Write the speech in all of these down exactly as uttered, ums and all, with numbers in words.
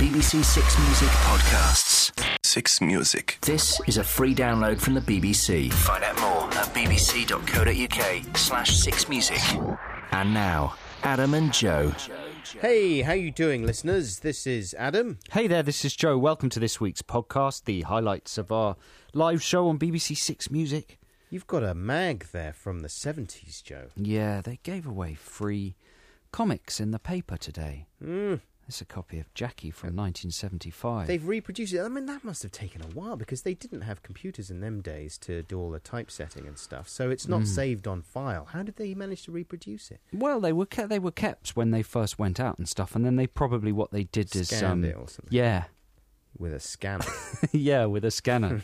B B C Six Music podcasts. Six Music. This is a free download from the B B C. Find out more at bbc.co.uk slash six music. And now, Adam and Joe. Hey, how you doing, listeners? This is Adam. Hey there, this is Joe. Welcome to this week's podcast, the highlights of our live show on B B C Six Music. You've got a mag there from the seventies, Joe. Yeah, they gave away free comics in the paper today. Mm. There's a copy of Jackie from nineteen seventy-five. They've reproduced it. I mean, that must have taken a while because they didn't have computers in them days to do all the typesetting and stuff. So it's not mm. saved on file. How did they manage to reproduce it? Well, they were kept, they were kept when they first went out and stuff, and then they probably what they did Scanned is um, it or something. Yeah, with a scanner. yeah, with a scanner.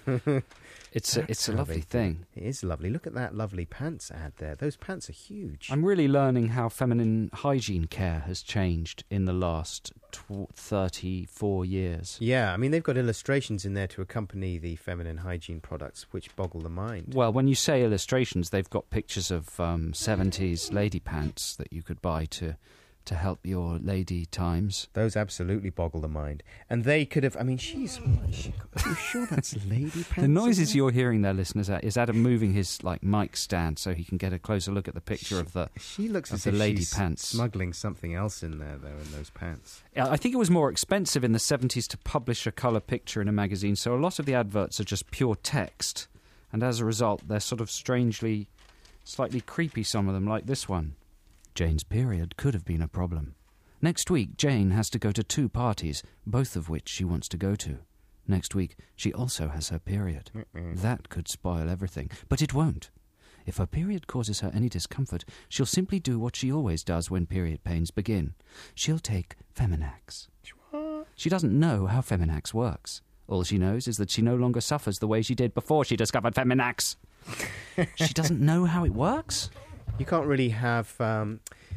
It's a, That's it's a lovely thing. It is lovely. Look at that lovely pants ad there. Those pants are huge. I'm really learning how feminine hygiene care has changed in the last tw- thirty-four years. Yeah, I mean, they've got illustrations in there to accompany the feminine hygiene products, which boggle the mind. Well, when you say illustrations, they've got pictures of um, seventies lady pants that you could buy to... to help your lady times. Those absolutely boggle the mind. And they could have... I mean, she's... What, she, are you sure that's lady pants? The noises you're hearing there, listeners, is Adam moving his like mic stand so he can get a closer look at the picture she, of the She looks of as the if lady she's pants. Smuggling something else in there, though, in those pants. I think it was more expensive in the seventies to publish a colour picture in a magazine, so a lot of the adverts are just pure text. And as a result, they're sort of strangely, slightly creepy, some of them, like this one. Jane's period could have been a problem. Next week, Jane has to go to two parties, both of which she wants to go to. Next week, she also has her period. Mm-mm. That could spoil everything, but it won't. If her period causes her any discomfort, she'll simply do what she always does when period pains begin. She'll take Feminax. What? She doesn't know how Feminax works. All she knows is that she no longer suffers the way she did before she discovered Feminax. She doesn't know how it works? You can't really have... Um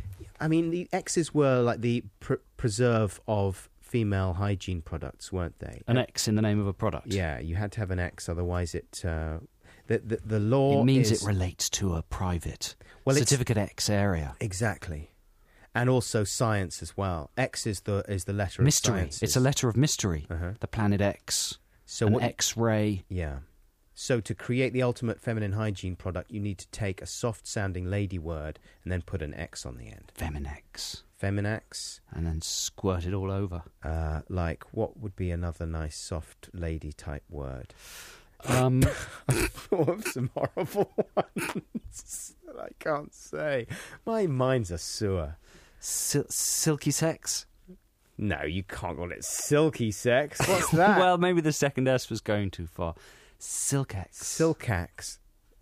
I mean, the X's were like the pr- preserve of female hygiene products, weren't they? An X in the name of a product. Yeah, you had to have an X, otherwise it... Uh, the, the, the law It means is, it relates to a private well, certificate X area. Exactly. And also science as well. X is the is the letter mystery. of science. It's a letter of mystery. Uh-huh. The planet X. So an what, X-ray. Yeah. So to create the ultimate feminine hygiene product, you need to take a soft-sounding lady word and then put an X on the end. Feminax. Feminax. And then squirt it all over. Uh, like, what would be another nice soft lady-type word? Um, I thought of some horrible ones that I can't say. My mind's a sewer. Sil- silky sex? No, you can't call it silky sex. What's that? Well, maybe the second S was going too far. Silkax. Silkax.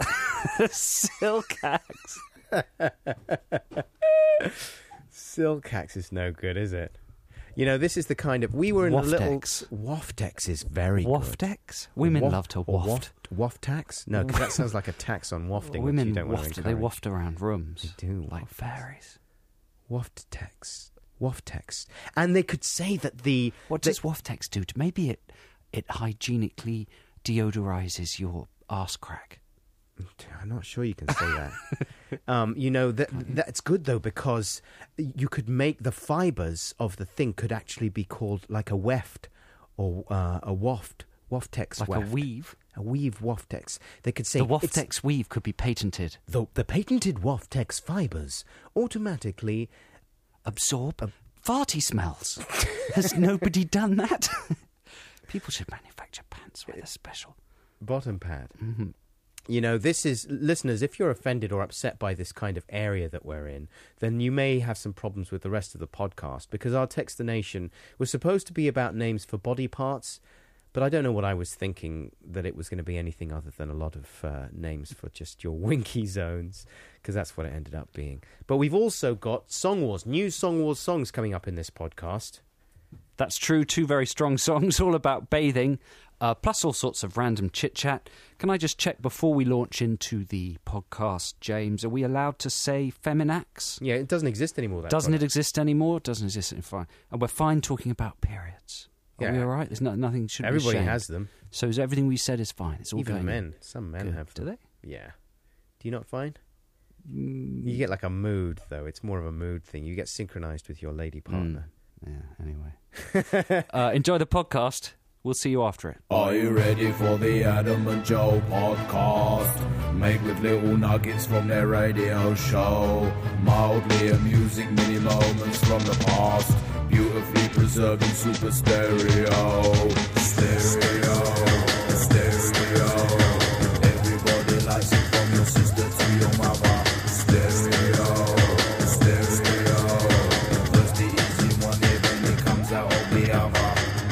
Silkax. Silkax is no good, is it? You know, this is the kind of... We were in Waftex. a little... Waftex is very Waftex? Good. Women Waft, love to waft. Waft tax? No, because that sounds like a tax on wafting, Women which you don't waft. want to They encourage. waft around rooms. They do. Like waft. fairies. Waft text. Waft text. And they could say that the... What the, does Waftex do? To maybe it, it hygienically deodorizes your arse crack. I'm not sure you can say that. um, you know, that that's good, though, because you could make the fibres of the thing could actually be called like a weft or uh, a waft. Waftex Like weft. a weave? A weave Waftex. They could say... The Waftex weave could be patented. The, the patented Waftex fibres automatically... Absorb uh, farty smells. Has nobody done that? People should manufacture pants with a special... Bottom pad. Mm-hmm. You know, this is... Listeners, if you're offended or upset by this kind of area that we're in, then you may have some problems with the rest of the podcast, because our Text the Nation was supposed to be about names for body parts, but I don't know what I was thinking, that it was going to be anything other than a lot of uh, names for just your winky zones, because that's what it ended up being. But we've also got Song Wars, new Song Wars songs coming up in this podcast. That's true, two very strong songs, all about bathing, uh, plus all sorts of random chit-chat. Can I just check before we launch into the podcast, James, are we allowed to say Feminax? Yeah, it doesn't exist anymore. That Doesn't product. it exist anymore? Doesn't exist anymore. And we're fine talking about periods. Are Yeah. we all right? There's no, nothing should Everybody be ashamed. has them. So is everything we said is fine? It's all Even going men. Some men Good. have Do them. they? Yeah. Do you not find? Mm. You get like a mood, though. It's more of a mood thing. You get synchronized with your lady partner. Mm. Yeah, anyway. uh, enjoy the podcast. We'll see you after it. Are you ready for the Adam and Joe podcast? Made with little nuggets from their radio show. Mildly amusing mini moments from the past. Beautifully preserved in super stereo. Stereo. Stereo. Everybody likes it from your sister to your mother. Stereo. Stereo. First the easy one, then it comes out of the other.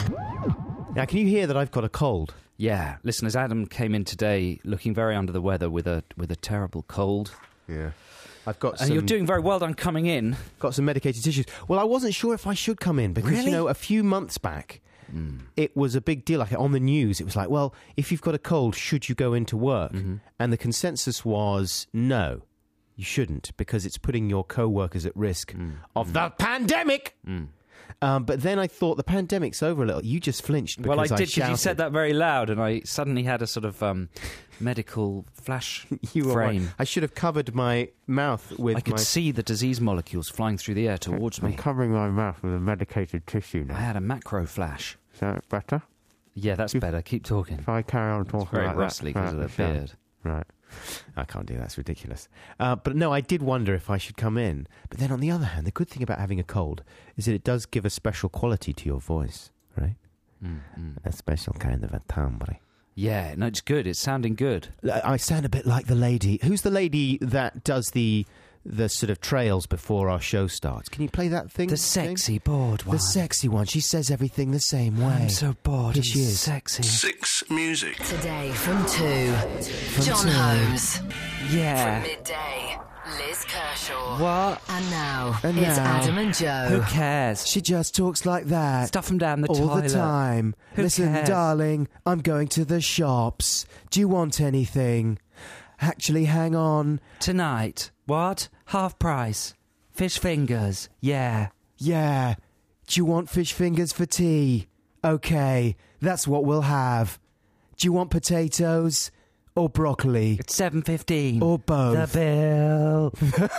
Now, can you hear that I've got a cold? Yeah, listeners, Adam came in today looking very under the weather with a with a terrible cold. Yeah. I've got And some, you're doing very well on coming in. got some medicated tissues. Well, I wasn't sure if I should come in because, Really? you know, a few months back, mm. it was a big deal. Like on the news, it was like, well, if you've got a cold, should you go into work? Mm-hmm. And the consensus was no, you shouldn't, because it's putting your co-workers at risk mm. of mm. the pandemic. Mm. Um, but then I thought the pandemic's over a little. You just flinched because well, I did I because you said that very loud, and I suddenly had a sort of um, medical flash you were frame. Right. I should have covered my mouth with. I could my... see the disease molecules flying through the air towards I'm me. covering my mouth with a medicated tissue now. I had a macro flash. Is that better? Yeah, that's if, better. Keep talking. If I carry on talking it's very like rustly because that, of the beard. Right. I can't do that. It's ridiculous. Uh, but no, I did wonder if I should come in. But then on the other hand, the good thing about having a cold is that it does give a special quality to your voice, right? Mm, mm. A special kind of a timbre. Yeah, no, it's good. It's sounding good. I sound a bit like the lady. Who's the lady that does the the sort of trails before our show starts? Can you play that thing? The sexy bored one. The sexy one. She says everything the same way. I'm so bored. Here she is. Sexy. Six Music. Today from two, From John two. Holmes. Yeah. From midday, Liz Kershaw. What? And now, And it's now- Adam and Joe. Who cares? She just talks like that. Stuff them down the all toilet. the time. Who Listen, cares? darling, I'm going to the shops. Do you want anything? Actually, hang on. Tonight. What? Half price. Fish fingers. Yeah. Yeah. Do you want fish fingers for tea? Okay, that's what we'll have. Do you want potatoes? Or broccoli? It's seven fifteen. Or both? The bill.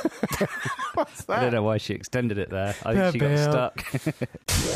What's I don't know why she extended it there. I The think she bill. got stuck.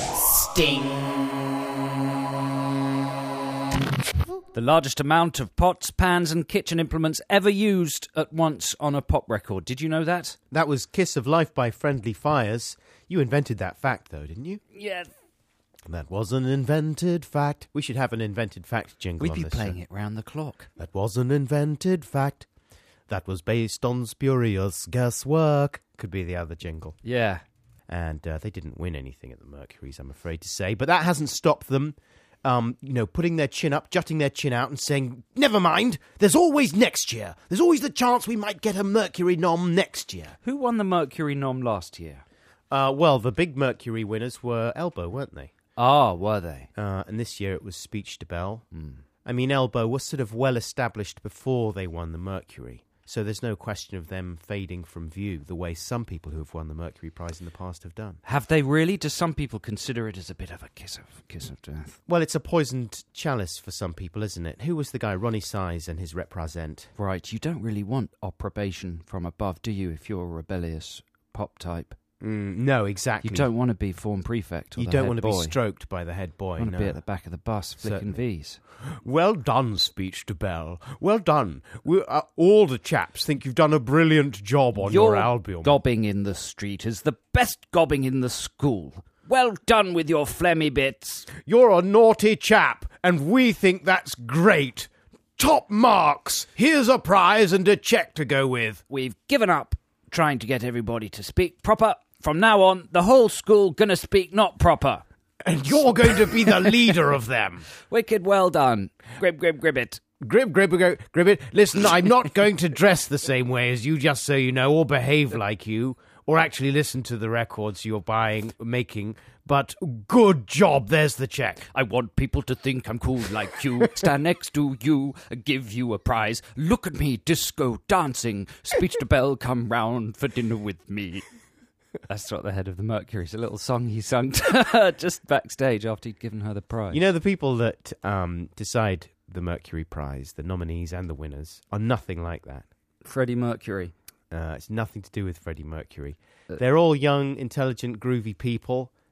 The largest amount of pots, pans and kitchen implements ever used at once on a pop record. Did you know that? That was Kiss of Life by Friendly Fires. You invented that fact, though, didn't you? Yeah. That was an invented fact. We should have an invented fact jingle We'd on be this playing show. it round the clock. That was an invented fact. That was based on spurious guesswork. Could be the other jingle. Yeah. And uh, they didn't win anything at the Mercuries, I'm afraid to say. But that hasn't stopped them, um, you know, putting their chin up, jutting their chin out and saying, never mind, there's always next year. There's always the chance we might get a Mercury nom next year. Who won the Mercury nom last year? Uh, well, the big Mercury winners were Elbow, weren't they? Ah, were they? Uh, and this year it was Speech to Bell. Mm. I mean, Elbow was sort of well established before they won the Mercury. So there's no question of them fading from view the way some people who have won the Mercury Prize in the past have done. Have they really? Do some people consider it as a bit of a kiss of kiss of death? Well, it's a poisoned chalice for some people, isn't it? Who was the guy? Ronnie Size and his Represent. Right, you don't really want approbation from above, do you, if you're a rebellious pop type? Mm, no, exactly. You don't want to be form prefect or You the don't head want to boy. be stroked by the head boy. You want no. to be at the back of the bus flicking Certainly. V's. Well done, Speech to Bell. Well done. We, uh, all the chaps think you've done a brilliant job on your, your album. Gobbing in the street is the best gobbing in the school. Well done with your phlegmy bits. You're a naughty chap, and we think that's great. Top marks. Here's a prize and a cheque to go with. We've given up trying to get everybody to speak proper. From now on, the whole school gonna speak not proper. And you're going to be the leader of them. Wicked well done. Grib, grib, gribbit. Grib, grib, grib, gribbit. Listen, I'm not going to dress the same way as you, just so you know, or behave like you, or actually listen to the records you're buying, making. But good job, there's the cheque. I want people to think I'm cool like you. Stand next to you, give you a prize. Look at me, disco dancing. Speech to Bell, come round for dinner with me. That's what the head of the Mercury. It's a little song he sung just backstage after he'd given her the prize. You know, the people that um, decide the Mercury Prize, the nominees and the winners, are nothing like that. Freddie Mercury. Uh, it's nothing to do with Freddie Mercury. They're all young, intelligent, groovy people.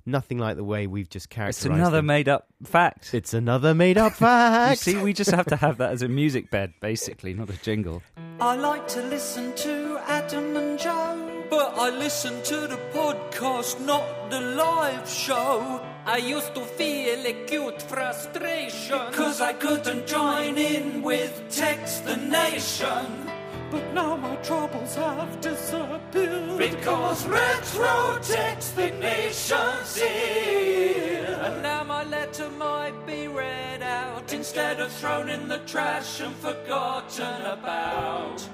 nothing like the way we've just characterized It's another them. made-up fact. It's another made-up fact. You see, we just have to have that as a music bed, basically, not a jingle. I like to listen to Adam and Joe, but I listen to the podcast, not the live show. I used to feel acute frustration, cause I couldn't join in with Text the Nation. But now my troubles have disappeared, because Retro Text the Nation's here. And now my letter might be read out, instead of thrown in the trash and forgotten about.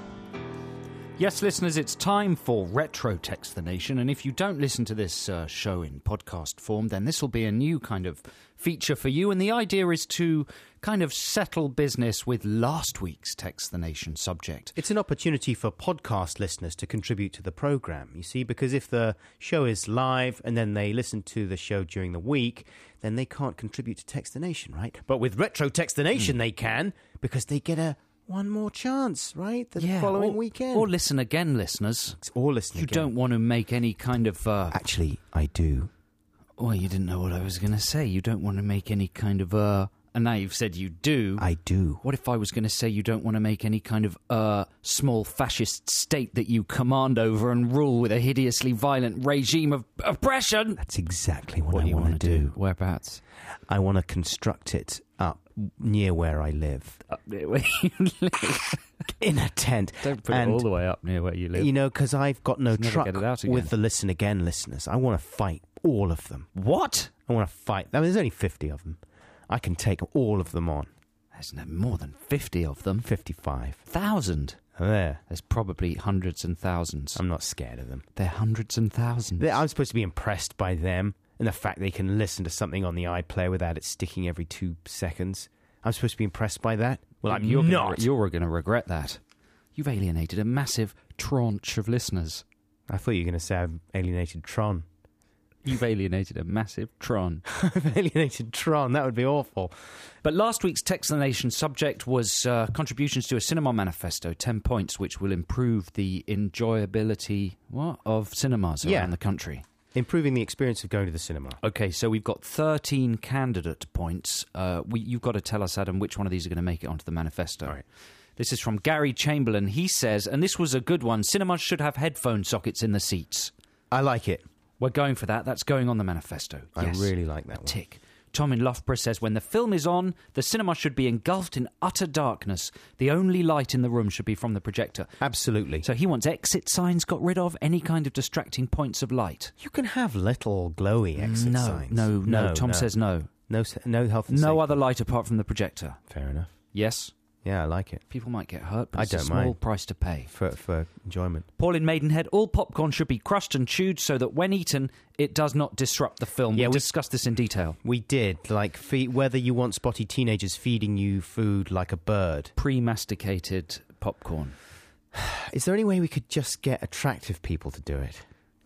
Yes, listeners, it's time for Retro Text the Nation, and if you don't listen to this uh, show in podcast form, then this will be a new kind of feature for you, and the idea is to kind of settle business with last week's Text the Nation subject. It's an opportunity for podcast listeners to contribute to the programme, you see, because if the show is live and then they listen to the show during the week, then they can't contribute to Text the Nation, right? But with Retro Text the Nation, mm. they can, because they get a one more chance, right? The yeah, following or, weekend. Or listen again, listeners. Or listen you again. don't want to make any kind of... Uh, Actually, I do. Well, you didn't know what I was going to say. You don't want to make any kind of... Uh, and now you've said you do. I do. What if I was going to say you don't want to make any kind of uh, small fascist state that you command over and rule with a hideously violent regime of oppression? That's exactly what, what I do you want to do. do. Whereabouts? I want to construct it up near where I live. Up near where you live? In a tent. Don't put and, it all the way up near where you live. You know, because I've got no Just truck never get it out again. with the Listen Again listeners. I want to fight all of them. What? I want to fight. I mean, there's only fifty of them. I can take all of them on. There's no more than fifty of them. fifty-five. Thousand. There. There's probably hundreds and thousands. I'm not scared of them. They're hundreds and thousands. I'm supposed to be impressed by them and the fact they can listen to something on the iPlayer without it sticking every two seconds. I'm supposed to be impressed by that? Well, I'm you're not. Gonna, you're going to regret that. You've alienated a massive tranche of listeners. I thought you were going to say I've alienated Tron. You've alienated a massive Tron. I've alienated Tron. That would be awful. But last week's Text the Nation subject was uh, contributions to a cinema manifesto, ten points, which will improve the enjoyability what, of cinemas Yeah. around the country. Improving the experience of going to the cinema. Okay, so we've got thirteen candidate points. Uh, we, you've got to tell us, Adam, which one of these are going to make it onto the manifesto. All right. This is from Gary Chamberlain. He says, and this was a good one, cinemas should have headphone sockets in the seats. I like it. We're going for that. That's going on the manifesto. I Yes. really like that A one. tick. Tom in Loughborough says, when the film is on, the cinema should be engulfed in utter darkness. The only light in the room should be from the projector. Absolutely. So he wants exit signs got rid of, any kind of distracting points of light. You can have little glowy exit no, signs. no, no, Tom no. says no. No, s- no health and No safety. other light apart from the projector. Fair enough. Yes? Yeah, I like it. People might get hurt, but I it's a don't small mind. price to pay. For for enjoyment. Paul in Maidenhead, all popcorn should be crushed and chewed so that when eaten, it does not disrupt the film. Yeah, we we- discussed this in detail. We did, like, feed, whether you want spotty teenagers feeding you food like a bird. Pre-masticated popcorn. Is there any way we could just get attractive people to do it?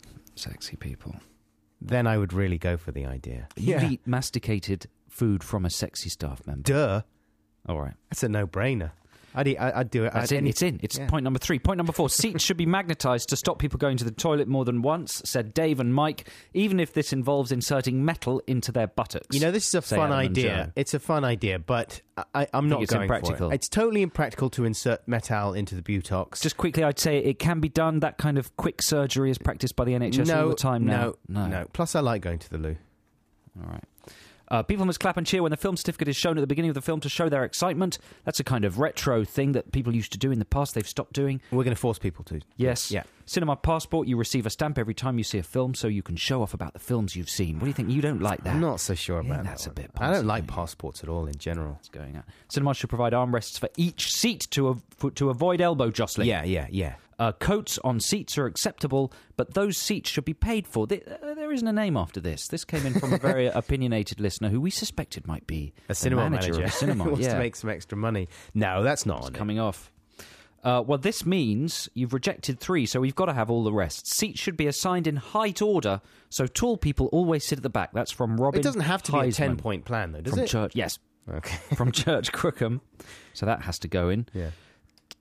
Sexy people. Then I would really go for the idea. You'd eat masticated food from a sexy staff member. Duh. All right. That's a no-brainer. I'd, eat, I'd do it. That's I'd in. any- It's in. It's yeah. point number three. Point number four. Seats should be magnetised to stop people going to the toilet more than once, said Dave and Mike, even if this involves inserting metal into their buttocks. You know, this is a Say fun Adam and idea. Joe. It's a fun idea, but I, I'm not it's going impractical. for it. It's totally impractical to insert metal into the buttocks. Just quickly, I'd say it can be done. That kind of quick surgery is practiced by the N H S no, all the time now. No, no, Plus, I like going to the loo. All right. Uh, people must clap and cheer when the film certificate is shown at the beginning of the film to show their excitement. That's a kind of retro thing that people used to do in the past. They've stopped doing. We're going to force people to. Yes. Yeah. Cinema Passport, you receive a stamp every time you see a film so you can show off about the films you've seen. What do you think? You don't like that? I'm not so sure Yeah, about that's that. a bit one. I don't like passive, passports at all in general. What's going on? Cinema should provide armrests for each seat to, av- for, to avoid elbow jostling. Yeah, yeah, yeah. Uh, coats on seats are acceptable, but those seats should be paid for. There, uh, there isn't a name after this. This came in from a very opinionated listener who we suspected might be A cinema manager, manager of a cinema. who wants yeah. to make some extra money. No, that's not on it. Coming off. Uh, well, this means you've rejected three, so we've got to have all the rest. Seats should be assigned in height order, so tall people always sit at the back. That's from Robin It doesn't have to be a Heisman ten-point plan, though, does from it? Church. Yes, Okay. from Church Crookham. So that has to go in. Yeah.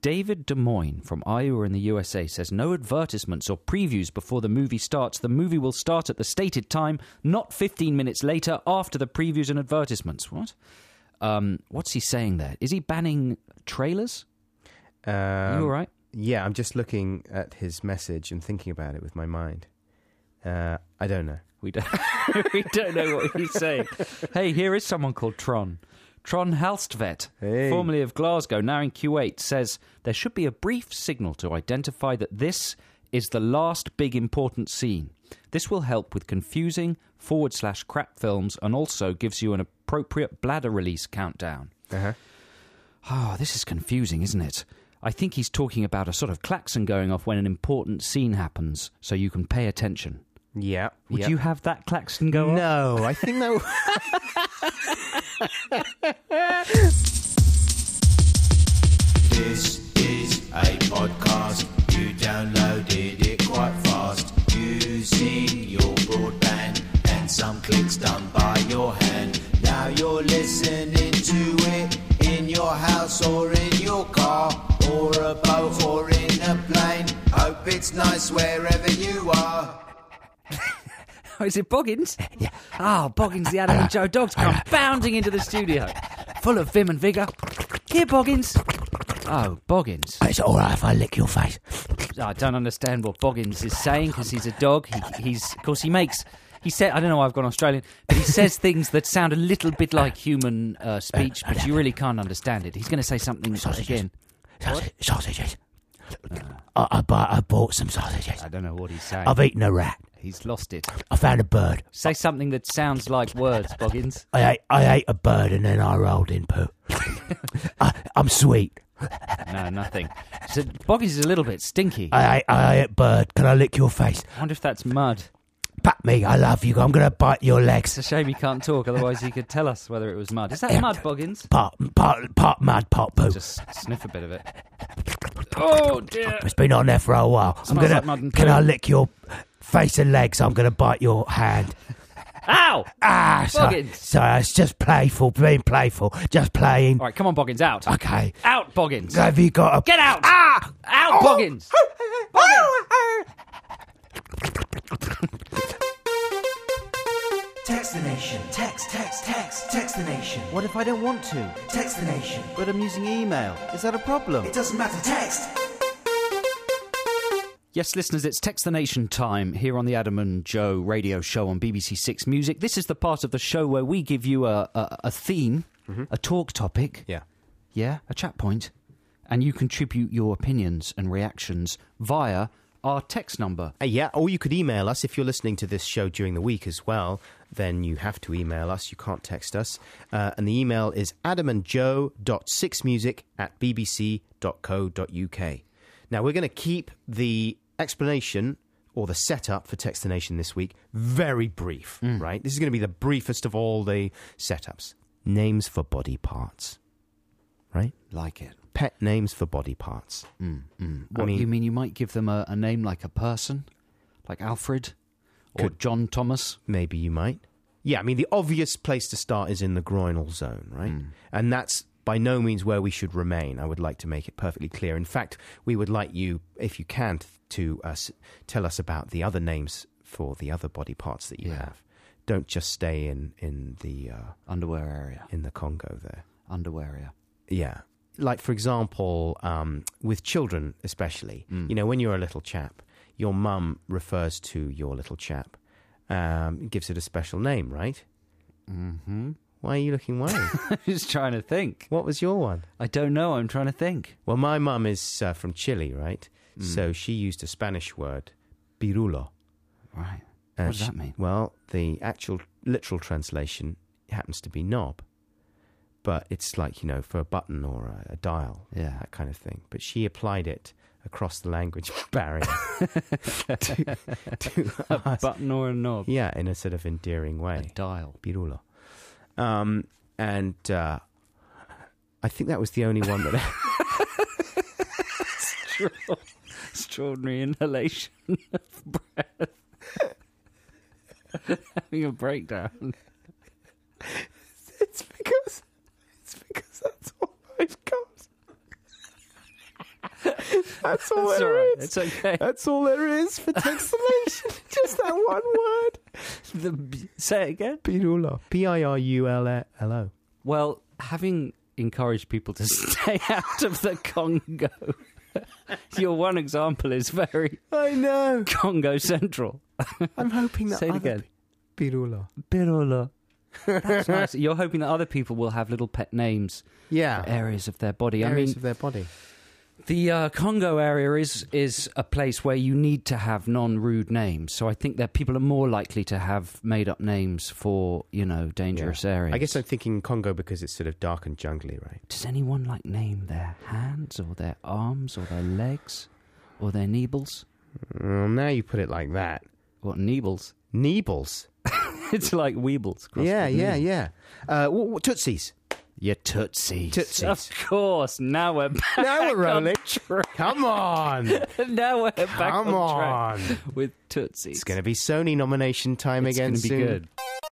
David Des Moines from Iowa in the U S A says, no advertisements or previews before the movie starts. The movie will start at the stated time, not fifteen minutes later after the previews and advertisements. What? Um, what's he saying there? Is he banning trailers? Um, Are you all right? Yeah, I'm just looking at his message and thinking about it with my mind. Uh, I don't know. We don't, we don't know what he's saying. Hey, here is someone called Tron. Tron Halstvet, Hey. formerly of Glasgow, now in Kuwait, says there should be a brief signal to identify that this is the last big important scene. This will help with confusing forward slash crap films and also gives you an appropriate bladder release countdown. Uh-huh. Oh, this is confusing, isn't it? I think he's talking about a sort of klaxon going off when an important scene happens, so you can pay attention. Yeah. Would yeah. you have that klaxon go off? No, I think that... This is a podcast. You downloaded it quite fast. Using your broadband and some clicks done by your hand. Now you're listening to it in your house or in your car or a boat or in a plane. Hope it's nice wherever you are. Oh, is it Boggins? Yeah. Oh, Boggins, the Adam and Joe dogs come bounding into the studio, full of vim and vigour. Here, Boggins. Oh, Boggins. It's all right if I lick your face. I don't understand what Boggins is saying because he's a dog. He, he's, of course, he makes. He said, I don't know why I've gone Australian, but he says things that sound a little bit like human uh, speech, but you really can't understand it. He's going to say something Sausages. again. Sausage, sausages. I, I, bought, I bought some sausages. I don't know what he's saying. I've eaten a rat. He's lost it. I found a bird. Say something that sounds like words, Boggins. I ate, I ate a bird and then I rolled in poo. I, I'm sweet. No, nothing. So Boggins is a little bit stinky. I ate, I ate a bird. Can I lick your face? I wonder if that's mud. Pat me. I love you. I'm going to bite your It's legs. a shame he can't talk, otherwise he could tell us whether it was mud. Is that Yeah. mud, Boggins? Part, part, part mud, part poo. Just sniff a bit of it. Oh, dear. It's been on there for a while. I'm Smells gonna. like mud and Can poo. I lick your face and legs? I'm going to bite your hand. Ow! Ah, sorry, Boggins. sorry. It's just playful. Being playful. Just playing. All right, come on, Boggins, out. Okay. Out, Boggins. Have you got a... Get out! Ah! Out, Boggins! Text the nation. Text, text, text. Text the nation. What if I don't want to? Text the nation. But I'm using email. Is that a problem? It doesn't matter. Text. Yes, listeners, it's Text the Nation time here on the Adam and Joe radio show on B B C Six Music. This is the part of the show where we give you a, a, a theme, a talk topic, Yeah. yeah, a chat point, and you contribute your opinions and reactions via our text number. Uh, yeah, or you could email us if you're listening to this show during the week as well. Then you have to email us. You can't text us. Uh, and the email is adamandjoe.sixmusic at bbc.co.uk. Now, we're going to keep the explanation or the setup for Text the Nation this week very brief, right? This is going to be the briefest of all the setups. Names for body parts, right? Like it. Pet names for body parts. Mm, mm. I What, mean- you mean you might give them a, a name like a person? Like Alfred? Or Could- John Thomas? Maybe you might. Yeah, I mean, the obvious place to start is in the groinal zone, right? And that's by no means where we should remain. I would like to make it perfectly clear. In fact, we would like you, if you can, t- to uh, s- tell us about the other names for the other body parts that you Yeah. have. Don't just stay in in the uh, Underwear area. in the Congo there. Underwear area. Yeah. Like, for example, um, with children especially, Mm. you know, when you're a little chap, your mum refers to your little chap, um, gives it a special name, right? Mm-hmm. Why are you looking worried? I'm just trying to think. What was your one? I don't know. I'm trying to think. Well, my mum is uh, from Chile, right? Mm. So she used a Spanish word, pirulo. Right. And What does she- that mean? Well, the actual literal translation happens to be knob. But it's like, you know, for a button or a, a dial, Yeah. that kind of thing. But she applied it across the language barrier to, to A us. button or a knob? Yeah, in a sort of endearing A way. dial. Pirulo. Um, and uh, I think that was the only one that... Extraordinary inhalation of breath. Having a breakdown. It's because it's because that's all I've got. That's all That's there all right. is. It's okay. That's all there is for Text the Nation. Just that one word. The, say it again. Pirula. P I R U L L O. Well, having encouraged people to stay out of the Congo, your one example is very I know. Congo central. I'm hoping that Say it other again. pe- Pirula. Birola. That's nice. You're hoping that other people will have little pet names Yeah. for areas of their body. Areas I mean, of their body. the uh, Congo area is is a place where you need to have non-rude names. So I think that people are more likely to have made-up names for, you know, dangerous Yeah. areas. I guess I'm thinking Congo because it's sort of dark and jungly, right? Does anyone, like, name their hands or their arms or their legs or their neebles? Well, now you put it like that. What, neebles? Neebles. It's like weebles. crossed Yeah, with yeah, neebles. yeah. Uh, w- w- tootsies. Your tootsies. Tootsies. Of course. Now we're back Now we're on rolling. track. Come on. Now we're back Come on on. track with tootsies. It's going to be Sony nomination time It's again gonna be soon. good.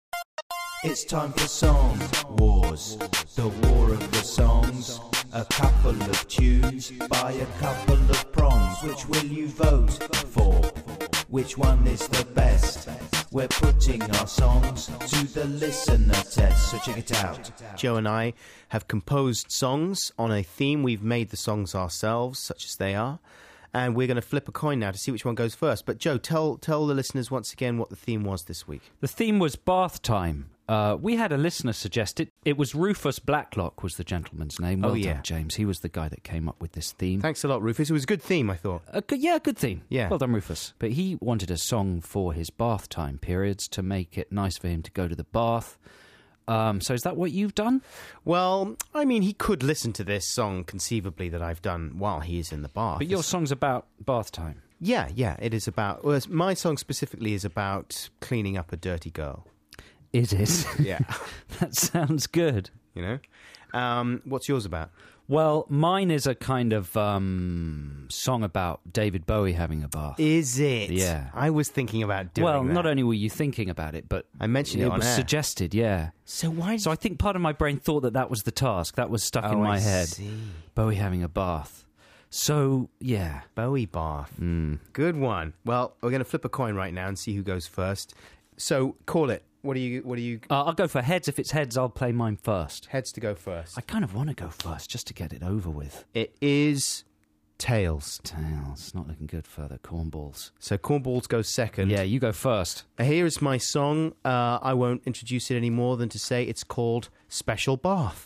It's time for Song Wars, the war of the songs. A couple of tunes by a couple of prongs. Which will you vote for? Which one is the best? We're putting our songs to the listener test, so check it out. Joe and I have composed songs on a theme. We've made the songs ourselves, such as they are. And we're going to flip a coin now to see which one goes first. But Joe, tell tell the listeners once again what the theme was this week. The theme was bath time. Uh, we had a listener suggest it. It was Rufus Blacklock was the gentleman's name. Well Oh, yeah. done, James. He was the guy that came up with this theme. Thanks a lot, Rufus. It was a good theme, I thought. A good, yeah, good theme. Yeah. Well done, Rufus. But he wanted a song for his bath time periods to make it nice for him to go to the bath. Um, so is that what you've done? Well, I mean, he could listen to this song conceivably that I've done while he is in the bath. But your It's- song's about bath time. Yeah, yeah, it is about... Well, my song specifically is about cleaning up a dirty girl. Is it? Yeah. That sounds good. You know? Um, what's yours about? Well, mine is a kind of um, song about David Bowie having a bath. Is it? Yeah. I was thinking about doing Well, that. not only were you thinking about it, but I mentioned it, it on was air. suggested, yeah. So why... So I think part of my brain thought that that was the task. That was stuck Oh, in my I head. see. Bowie having a bath. So, yeah. Bowie bath. Mm. Good one. Well, we're going to flip a coin right now and see who goes first. So, call it. What do you... What do you... Uh, I'll go for heads. If it's heads, I'll play mine first. Heads to go first. I kind of want to go first just to get it over with. It is tails. Tails. Not looking good for the cornballs. So cornballs goes second. Yeah, you go first. Here is my song. Uh, I won't introduce it any more than to say it's called Special Bath.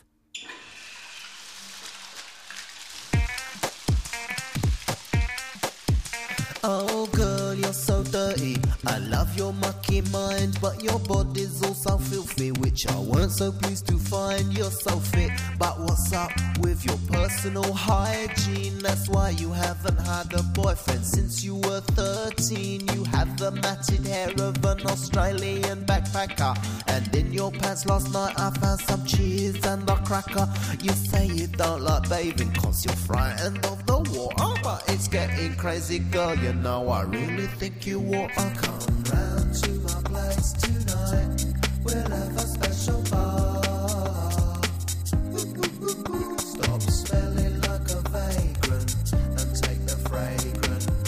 Oh girl, you're so dirty. I love your mucky mind, but your body's also filthy, which I weren't so pleased to find. You're so fit, but what's up with your personal hygiene? That's why you haven't had a boyfriend since you were thirteen. You have the matted hair of an Australian backpacker, and in your pants last night I found some cheese and a cracker. You say you don't like bathing cause you're frightened of the water, but it's getting crazy, girl. You know I really think you ought to come round to my place tonight. We'll have a special bath. Stop smelling like a vagrant and take the fragrant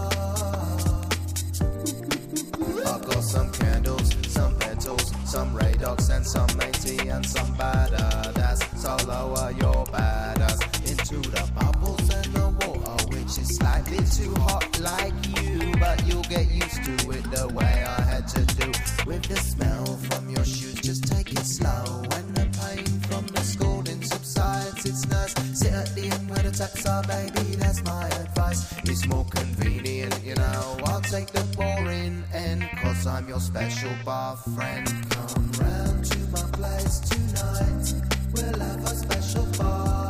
bath. I've got some candles, some petals, some radox and some matey and some badass. So lower your badass into the bubbles and the water, which is slightly too hot like you, but you'll get used to it the way I had to do. With the smell from your shoes, just take it slow. When the pain from the scalding subsides, it's nice. Sit at the end where the taps are, baby, that's my advice. It's more convenient, you know. I'll take the boring end, cause I'm your special bath friend. Come round to my place tonight. We'll have a special bath.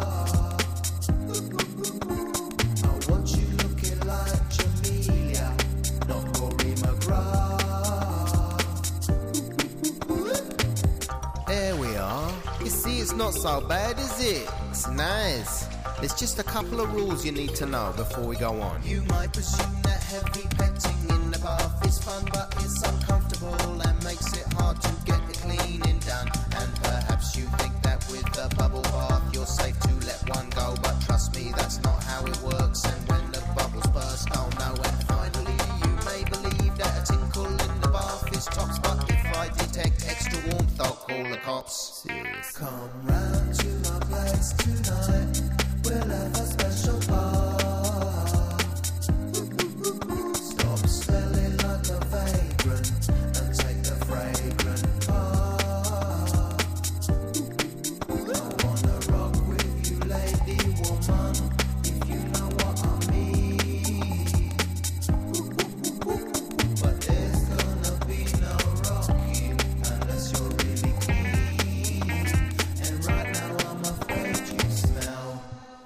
I want you looking like Jamelia, not Rory McGrath. There we are. You see, it's not so bad, is it? It's nice. There's just a couple of rules you need to know before we go on. You might presume that heavy petting in the bath is fun, but it's uncomfortable and makes it hard to get the cleaning done. And perhaps you think that with a bubble bath you're safe to let one go, but trust me, that's not how it works. And boss. Serious. Come round to my place tonight. We'll have a special bar. Stop smelling like a vagrant and take the fragrant part. I wanna rock with you, lady woman, if you know what I mean. But there's gonna be no rocking unless you're really clean. And right now I'm afraid you smell.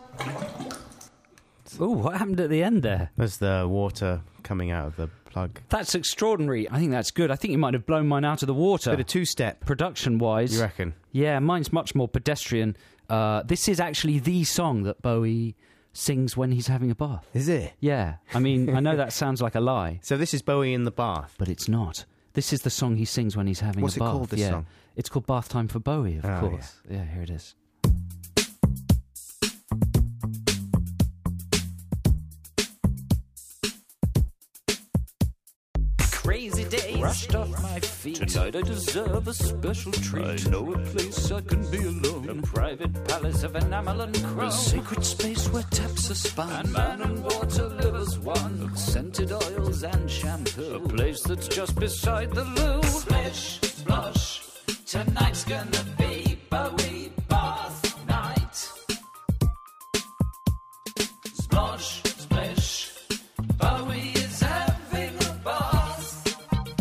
Oh, what happened at the end there? There's the water coming out of the plug. That's extraordinary. I think that's good. I think you might have blown mine out of the water. Bit of two-step. Production-wise. You reckon? Yeah, mine's much more pedestrian. Uh, this is actually the song that Bowie sings when he's having a bath. Is it? Yeah. I mean, I know that sounds like a lie. So this is Bowie in the bath? But it's not. This is the song he sings when he's having What's a bath. What's it called, this yeah. song? It's called Bath Time for Bowie, of oh, course. Yeah. yeah, here it is. Crazy days rushed off my feet. Tonight I deserve a special treat. I know a place I can be alone. A private palace of enamel and chrome. A sacred space where taps are spun. And man and water live as one. Scented oils and shampoo. A place that's just beside the loo. Splish, splosh. Tonight's gonna be Bowie bath night. Splosh, splish. Bowie is having a bath.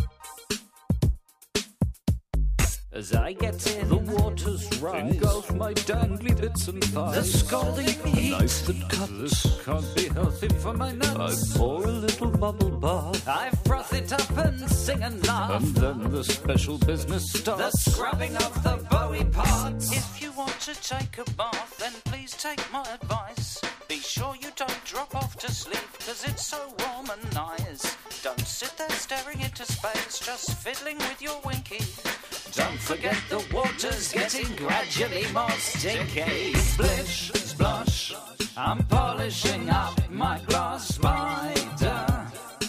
As I get in, the waters rise, engulf my dangly bits and thighs. The scalding heat, a knife that cuts. This can't be healthy for my nuts. I pour a little bubble bath. I froth it up and sing and laugh. And then the special business starts. The scrubbing of the Bowie parts. If you want to take a bath, then please take my advice. Be sure you don't drop off to sleep, cause it's so warm and nice. Don't sit there staring into space, just fiddling with your winky. Don't forget the water's getting gradually more stinky. Splish, splosh, I'm polishing up my glass spider.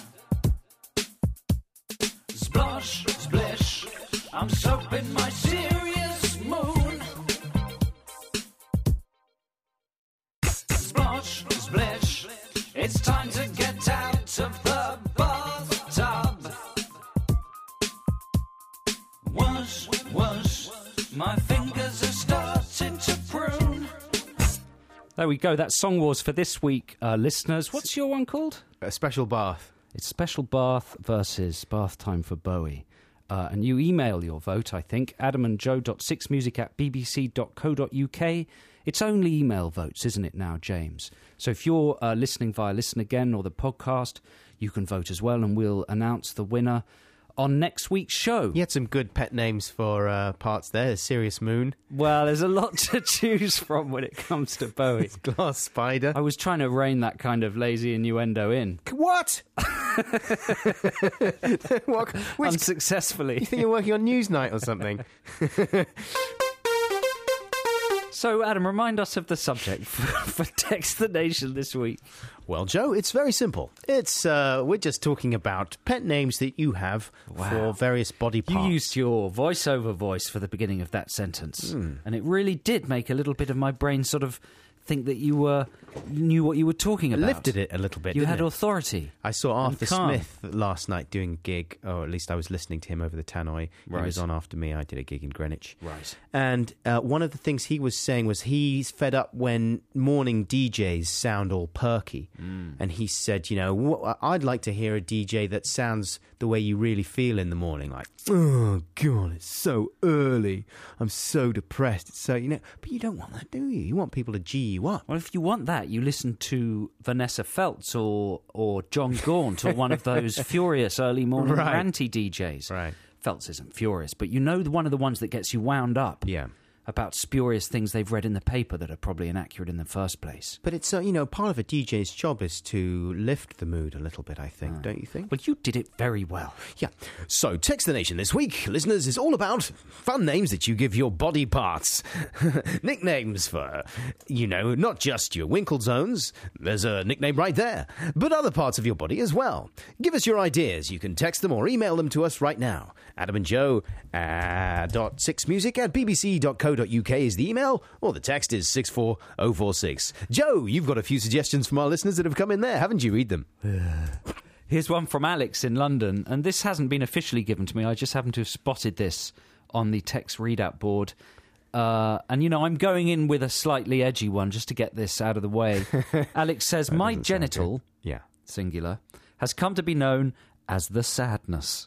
Splosh, splish, I'm soaping my serious moon. Splosh, splish, it's time to get out of the bathtub. Wash, wash, my fingers are starting to prune. There we go. That's Song Wars for this week, uh, listeners. What's your one called? A special bath. It's Special Bath versus Bath Time for Bowie. Uh, and you email your vote, I think, adamandjoe.sixmusic at bbc.co.uk. It's only email votes, isn't it now, James? So if you're uh, listening via Listen Again or the podcast, you can vote as well, and we'll announce the winner on next week's show. You had some good pet names for uh, parts there. Serious Moon. Well, there's a lot to choose from when it comes to Bowie. Glass Spider. I was trying to rein that kind of lazy innuendo in. What? what? Which, Unsuccessfully. You think you're working on Newsnight or something? So, Adam, remind us of the subject for, for Text the Nation this week. Well, Joe, it's very simple. It's uh, we're just talking about pet names that you have Wow. for various body parts. You used your voiceover voice for the beginning of that sentence, Mm. and it really did make a little bit of my brain sort of think that you were knew what you were talking It about. lifted it a little bit. You didn't had it? authority. I saw and Arthur calm. Smith last night doing a gig, or at least I was listening to him over the tannoy. He Right. was on after me. I did a gig in Greenwich. Right. And uh, one of the things he was saying was he's fed up when morning D Js sound all perky. Mm. And he said, you know, wh- I'd like to hear a D J that sounds the way you really feel in the morning. Like, oh, God, it's so early. I'm so depressed. It's so, you know, but you don't want that, do you? You want people to G you up. Well, if you want that, you listen to Vanessa Feltz or or John Gaunt or one of those furious early morning Right. ranty D Js. Right. Feltz isn't furious, but you know the one of the ones that gets you wound up. Yeah. about spurious things they've read in the paper that are probably inaccurate in the first place. But it's, uh, you know, part of a D J's job is to lift the mood a little bit, I think, Ah. don't you think? Well, you did it very well. Yeah. So, Text the Nation this week, listeners, is all about fun names that you give your body parts. Nicknames for, you know, not just your winkle zones. There's a nickname right there. But other parts of your body as well. Give us your ideas. You can text them or email them to us right now. Adam and Joe uh, dot six music at b b c dot co dot u k is the email, or the text is six four oh four six. Joe, you've got a few suggestions from our listeners that have come in there, haven't you? Read them. Here's one from Alex in London, and this hasn't been officially given to me. I just happen to have spotted this on the text readout board. Uh, and, you know, I'm going in with a slightly edgy one just to get this out of the way. Alex says, my genital, yeah, singular, has come to be known as the sadness.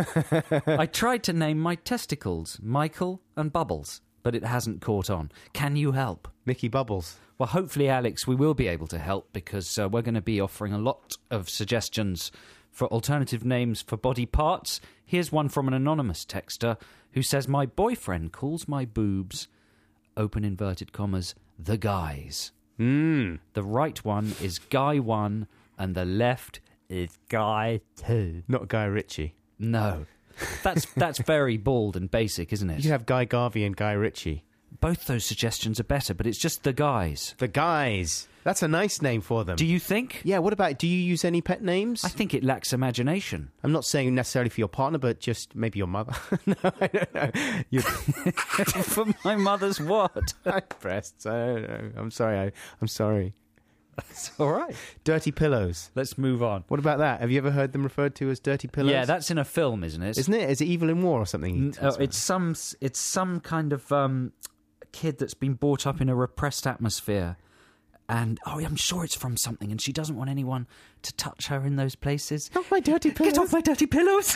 I tried to name my testicles Michael and Bubbles, but it hasn't caught on. Can you help? Mickey Bubbles. Well, hopefully, Alex, we will be able to help, because uh, we're going to be offering a lot of suggestions for alternative names for body parts. Here's one from an anonymous texter who says, my boyfriend calls my boobs, open inverted commas, the guys. Mm. The right one is Guy one, and the left is Guy two. Not Guy Ritchie. No. That's that's very bald and basic, isn't it? You could have Guy Garvey and Guy Ritchie. Both those suggestions are better, but it's just the guys. The guys. That's a nice name for them. Do you think? Yeah, what about, do you use any pet names? I think it lacks imagination. I'm not saying necessarily for your partner, but just maybe your mother. No, I don't know. You... For my mother's what? My breasts. I don't know. I'm sorry. I, I'm sorry. It's all right. Dirty pillows. Let's move on. What about that? Have you ever heard them referred to as dirty pillows? Yeah, that's in a film, isn't it? Isn't it? Is it Evil in War or something? N- oh, it's some. It's some kind of um, kid that's been brought up in a repressed atmosphere, and oh, I'm sure it's from something, and she doesn't want anyone to touch her in those places. Off my dirty pillows. Get off my dirty pillows.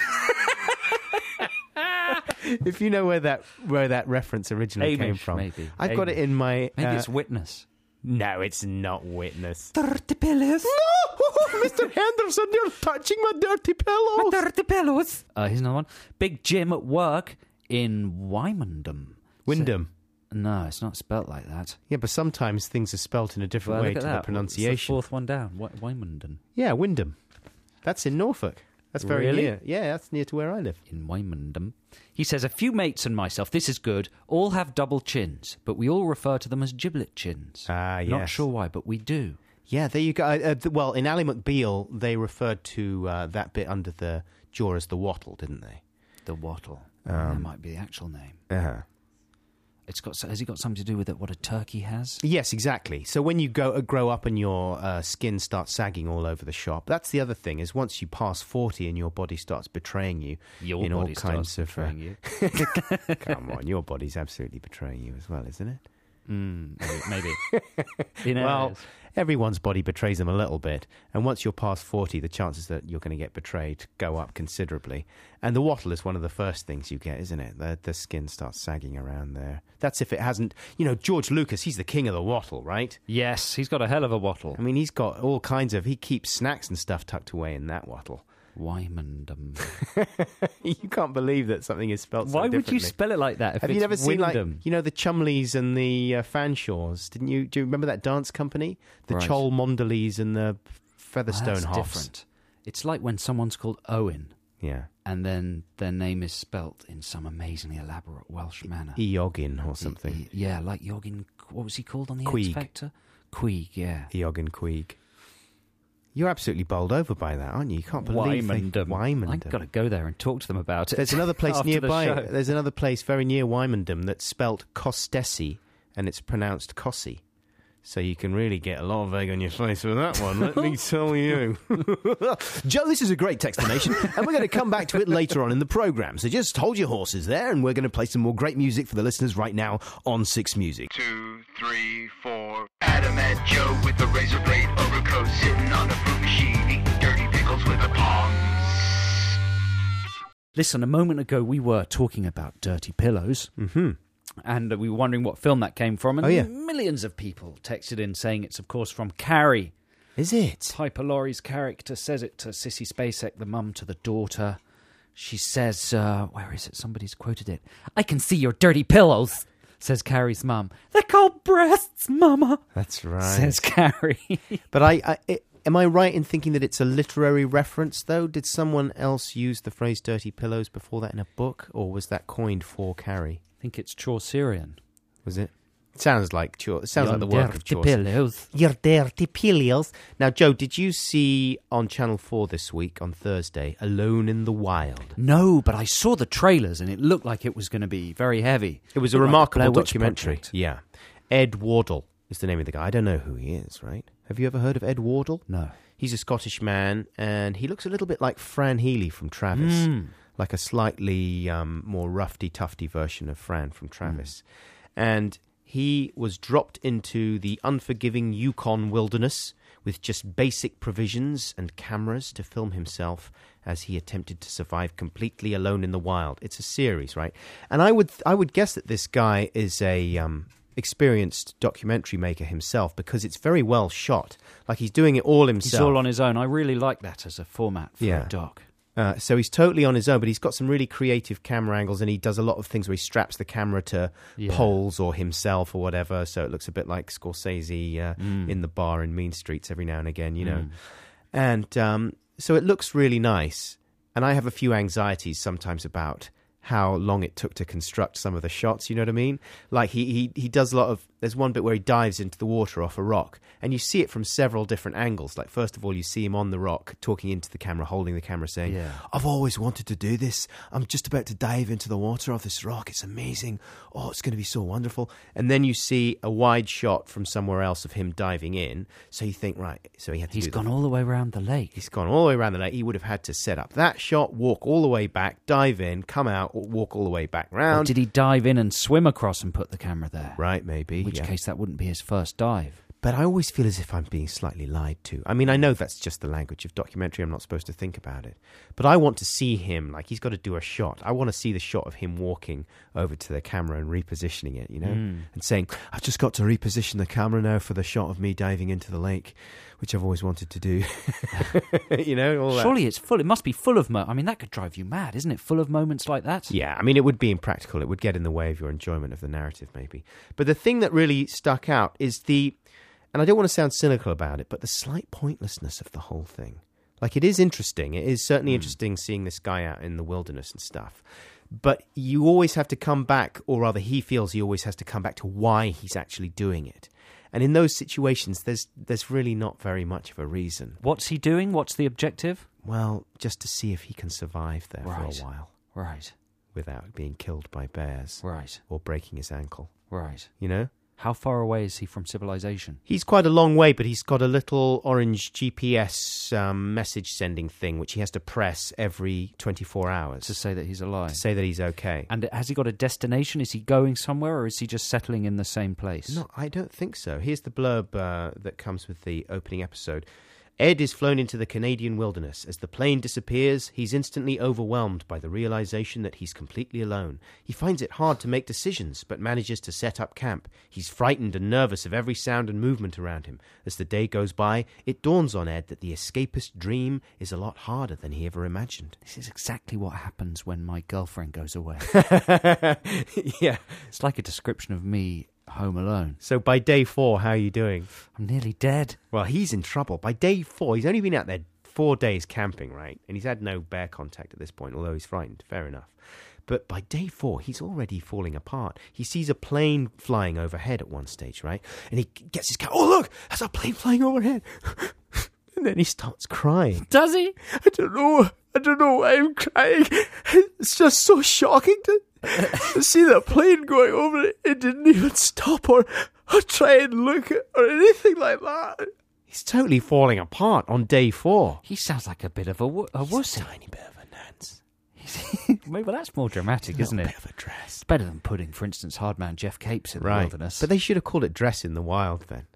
If you know where that where that reference originally Amish, came from, maybe. I've Amish. got it in my. Maybe uh, it's Witness. No, it's not Witness. Dirty pillows. No, Mister Henderson, you're touching my dirty pillows. My dirty pillows. Uh, here's another one. Big Jim at work in Wymondham. Wyndham. So, no, it's not spelt like that. Yeah, but sometimes things are spelt in a different Well, way look to at the that. pronunciation. It's the fourth one down. Wy- Wymondham. Yeah, Wyndham. That's in Norfolk. That's very Really? near. Yeah, that's near to where I live. In Wymondham. He says, a few mates and myself, this is good, all have double chins, but we all refer to them as giblet chins. Ah, yes. Not sure why, but we do. Yeah, there you go. Uh, uh, th- well, in Ally McBeal, they referred to uh, that bit under the jaw as the wattle, didn't they? The wattle. Um, that might be the actual name. Uh-huh. It's got. Has it got something to do with it, what a turkey has? Yes, exactly. So when you go uh, grow up and your uh, skin starts sagging all over the shop, that's the other thing, is once you pass forty and your body starts betraying you Your in body all kinds starts of... betraying you. Come on, your body's absolutely betraying you as well, isn't it? Mm, maybe. maybe. In Well, areas. everyone's body betrays them a little bit, and once you're past forty, the chances that you're going to get betrayed go up considerably. And the wattle is one of the first things you get, isn't it? The, the skin starts sagging around there. That's if it hasn't... You know, George Lucas, he's the king of the wattle, right? Yes, he's got a hell of a wattle. I mean, he's got all kinds of... He keeps snacks and stuff tucked away in that wattle. Wymondham. You can't believe that something is spelled so Why would you differently. spell it like that? If Have it's you never seen, like, Wyndham? you know, the Chumleys and the uh, Fanshaws? Didn't you? Do you remember that dance company? The Right. Chol Mondeleys and the Oh, Featherstone that's Hoffs. different. It's like when someone's called Owen, Yeah. and then their name is spelt in some amazingly elaborate Welsh manner. Eogin or something. E- e- yeah, like Jorgen. What was he called on the Queeg. X Factor? Queeg, yeah. Eogin Queeg. You're absolutely bowled over by that, aren't you? You can't believe they... Wymondham. Wymondham. I've got to go there and talk to them about it. There's another place after the nearby. show. There's another place very near Wymondham that's spelt Costessi, and it's pronounced Cossi. So you can really get a lot of egg on your face with that one, let me tell you. Joe, this is a great explanation, and we're going to come back to it later on in the programme. So just hold your horses there, and we're going to play some more great music for the listeners right now on Six Music. Two, three, four. Adam and Joe with the razor blade overcoat, sitting on a fruit machine, eating dirty pickles with a tongs. Listen, a moment ago we were talking about dirty pillows. Mm-hmm. And we were wondering what film that came from. And Oh, yeah. millions of people texted in saying it's, of course, from Carrie. Is it? Piper Laurie's character says it to Sissy Spacek, the mum to the daughter. She says, uh, where is it? Somebody's quoted it. I can see your dirty pillows. says Carrie's mum. They're called breasts, Mama. That's right. Says Carrie. But I, I it, am I right in thinking that it's a literary reference, though? Did someone else use the phrase dirty pillows before that in a book, or was that coined for Carrie? I think it's Chaucerian. Was it? It sounds like Chau- it sounds Your like the work of dirty Chaucer. pillows. Your dirty pillows. Now, Joe, did you see on Channel four this week, on Thursday, Alone in the Wild? No, but I saw the trailers and it looked like it was going to be very heavy. It was a Looked like remarkable the Blair Witch documentary. Project. Yeah. Ed Wardle is the name of the guy. I don't know who he is, right? Have you ever heard of Ed Wardle? No. He's a Scottish man, and he looks a little bit like Fran Healy from Travis. Mm. Like a slightly um, more roughy-tufty version of Fran from Travis. Mm. And he was dropped into the unforgiving Yukon wilderness with just basic provisions and cameras to film himself as he attempted to survive completely alone in the wild. It's a series, right? And I would I would guess that this guy is a um, experienced documentary maker himself, because it's very well shot. Like, he's doing it all himself. He's all on his own. I really like that as a format for Yeah. a doc. Uh, so he's totally on his own, but he's got some really creative camera angles, and he does a lot of things where he straps the camera to Yeah. poles or himself or whatever, so it looks a bit like Scorsese uh, Mm. in the bar in Mean Streets every now and again, you know. Mm. And um, so it looks really nice, and I have a few anxieties sometimes about how long it took to construct some of the shots, you know what I mean? Like, he, he, he does a lot of... There's one bit where he dives into the water off a rock, and you see it from several different angles. Like, first of all, you see him on the rock, talking into the camera, holding the camera, saying, Yeah. I've always wanted to do this. I'm just about to dive into the water off this rock. It's amazing. Oh, it's going to be so wonderful. And then you see a wide shot from somewhere else of him diving in. So you think, right, so he had to He's do gone the- all the way around the lake. He's gone all the way around the lake. He would have had to set up that shot, walk all the way back, dive in, come out, walk all the way back Or round. did he dive in and swim across and put the camera there? Right, maybe. In which yeah. case that wouldn't be his first dive. But I always feel as if I'm being slightly lied to. I mean, I know that's just the language of documentary. I'm not supposed to think about it. But I want to see him, like, he's got to do a shot. I want to see the shot of him walking over to the camera and repositioning it, you know? Mm. And saying, I've just got to reposition the camera now for the shot of me diving into the lake, which I've always wanted to do. You know, all that. Surely it's full. It must be full of... Mo- I mean, that could drive you mad, isn't it? Full of moments like that? Yeah, I mean, it would be impractical. It would get in the way of your enjoyment of the narrative, maybe. But the thing that really stuck out is the... And I don't want to sound cynical about it, but the slight pointlessness of the whole thing. Like, it is interesting. It is certainly Mm. interesting seeing this guy out in the wilderness and stuff. But you always have to come back, or rather he feels he always has to come back to why he's actually doing it. And in those situations, there's there's really not very much of a reason. What's he doing? What's the objective? Well, just to see if he can survive there Right. for a while. Right. Without being killed by bears. Right. Or breaking his ankle. Right. You know? How far away is he from civilization? He's quite a long way, but he's got a little orange G P S um, message-sending thing, which he has to press every twenty-four hours. To say that he's alive. To say that he's okay. And has he got a destination? Is he going somewhere, or is he just settling in the same place? No, I don't think so. Here's the blurb uh, that comes with the opening episode. Ed is flown into the Canadian wilderness. As the plane disappears, he's instantly overwhelmed by the realization that he's completely alone. He finds it hard to make decisions, but manages to set up camp. He's frightened and nervous of every sound and movement around him. As the day goes by, it dawns on Ed that the escapist dream is a lot harder than he ever imagined. This is exactly what happens when my girlfriend goes away. Yeah. It's like a description of me home alone. So by day four, how are you doing? I'm nearly dead. Well, he's in trouble. By day four, he's only been out there four days camping, right? And he's had no bear contact at this point, although he's frightened. Fair enough. But by day four, he's already falling apart. He sees a plane flying overhead at one stage, right? And he gets his cat. Oh, look, there's a plane flying overhead. And then he starts crying. Does he? I don't know. I don't know why I'm crying. It's just so shocking to, to see that plane going over it. It didn't even stop or, or try and look at or anything like that. He's totally falling apart on day four. He sounds like a bit of a, w- a wussy. A tiny bit of a nance. Maybe that's more dramatic, A isn't little it? bit of a dress. It's better than putting, for instance, Hardman Jeff Capes in the Right. wilderness. But they should have called it Dress in the Wild then.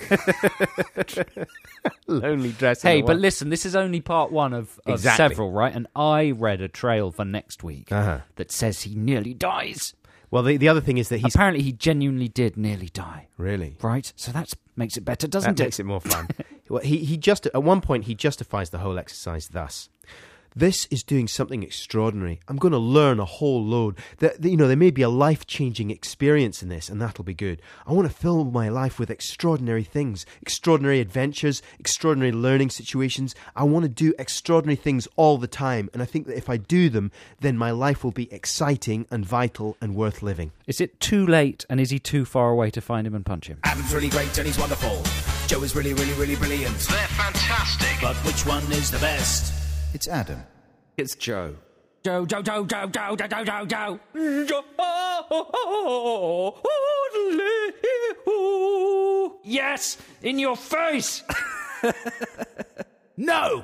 Lonely Dress in Hey, the but Wild. listen, this is only part one of, of Exactly. several, right? And I read a trail for next week Uh-huh. that says he nearly dies. Well, the, the other thing is that he's... Apparently he genuinely did nearly die. Really? Right? So that makes it better, doesn't That it? makes it more fun. Well, he, he just... At one point, he justifies the whole exercise thus. This is doing something extraordinary. I'm going to learn a whole load. That you know, there may be a life-changing experience in this, and that'll be good. I want to fill my life with extraordinary things, extraordinary adventures, extraordinary learning situations. I want to do extraordinary things all the time, and I think that if I do them, then my life will be exciting and vital and worth living. Is it too late, and is he too far away to find him and punch him? Adam's really great and he's wonderful. Joe is really, really, really brilliant. They're fantastic. But which one is the best? It's Adam. It's Joe. Joe, Joe, Joe, Joe, Joe, Joe, Joe, Joe, Joe. Yes, in your face. No!